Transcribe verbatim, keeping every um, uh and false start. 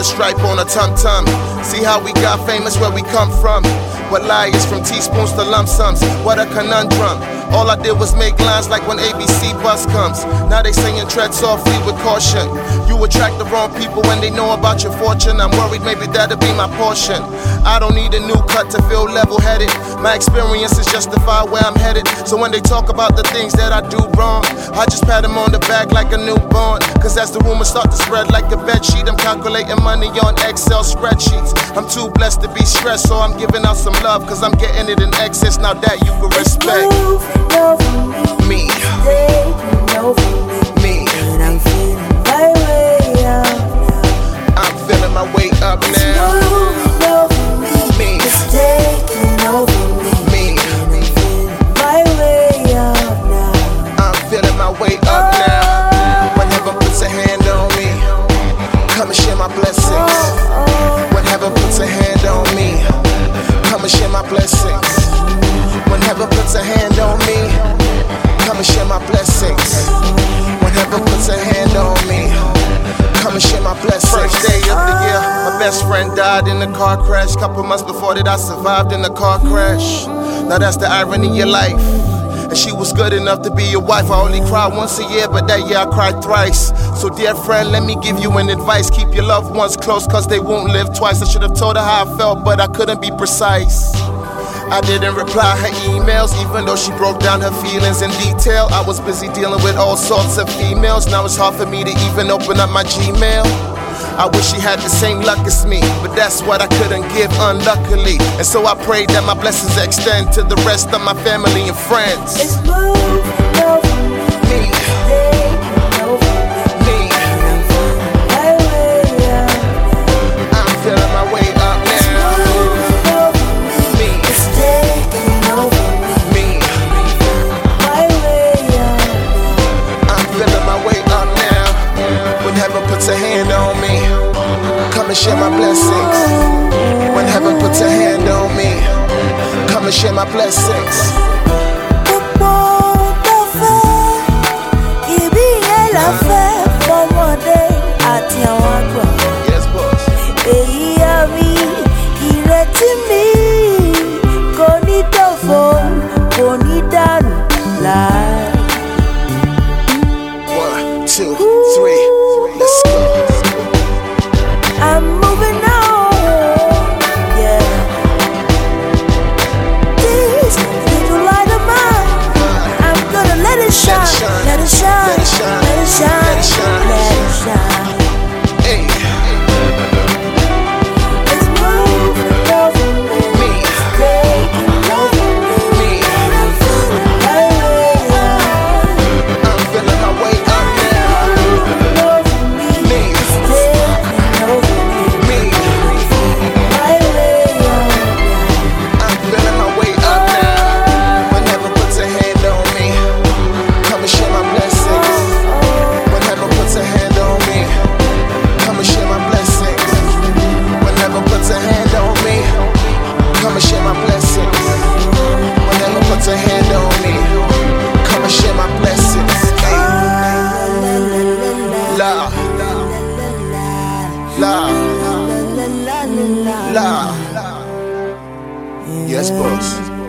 the stripe on a tum-tum. See how we got famous where we come from. What liars from teaspoons to lump sums. What a conundrum. All I did was make lines like when A B C bus comes. Now they saying tread softly with caution. You attract the wrong people when they know about your fortune. I'm worried maybe that'll be my portion. I don't need a new cut to feel level-headed. My experiences justify where I'm headed. So when they talk about the things that I do wrong, I just pat them on the back like a newborn. Cause as the rumors start to spread like a bed sheet, I'm calculating money on Excel spreadsheets. I'm too blessed to be stressed, so I'm giving out some love. Cause I'm getting it in excess, now that you can respect me. Me. And I'm feeling my way up now. I'm feeling my way up now. Moving over me. Me. It's taking over me. Me. And I'm feeling my way up now. I'm feeling my way up now. When heaven puts a hand on me, come and share my blessings. When heaven puts a hand on me, come and share my blessings. When heaven puts a hand on me, come and share my blessings. When heaven puts a hand on me, come and share my blessings. First day of the year, my best friend died in a car crash. Couple months before that I survived in a car crash. Now that's the irony of your life. And she was good enough to be your wife. I only cry once a year, but that year I cried thrice. So dear friend, let me give you an advice. Keep your loved ones close, cause they won't live twice. I should have told her how I felt, but I couldn't be precise. I didn't reply her emails, even though she broke down her feelings in detail. I was busy dealing with all sorts of females. Now it's hard for me to even open up my Gmail. I wish she had the same luck as me, but that's what I couldn't give, unluckily. And so I prayed that my blessings extend to the rest of my family and friends. It's moving over me. Me. Taking over me. Me. And I'm feeling my way up now. I'm feeling my way up It's now. moving over me. Me. It's taking over me. Me. My way up now. I'm feeling my way up now. When heaven puts a hand on me, come and share my blessings. When heaven puts a hand on me, come and share my blessings. Gbogbo tó fẹ́, ibi yẹn la fẹ́ fọmọdé àti àwọn àgbà. Yes, boss. Èyí á mi, ìrètí mi, kò ní dòfo, kò ní dànù láì. One, two, three, let's go. I'm moving on, yeah. This little light of mine, I'm gonna let it shine, let it shine, let it shine, let it shine, let it shine. Hey, It's moving over me, me, it's taking over me, me. and I'm feeling my way up. I'm feeling my way up now. Moving over me, Me. it's taking over me, Me, my way up now. I'm feeling my way up now. When heaven puts a hand on me, come and share my blessings. When heaven puts a hand on me, come and share my blessings. When heaven puts a hand on me, come and share my blessings. When heaven puts a hand on me, come and share my blessings. Hey. La, la, la. Yes, boss.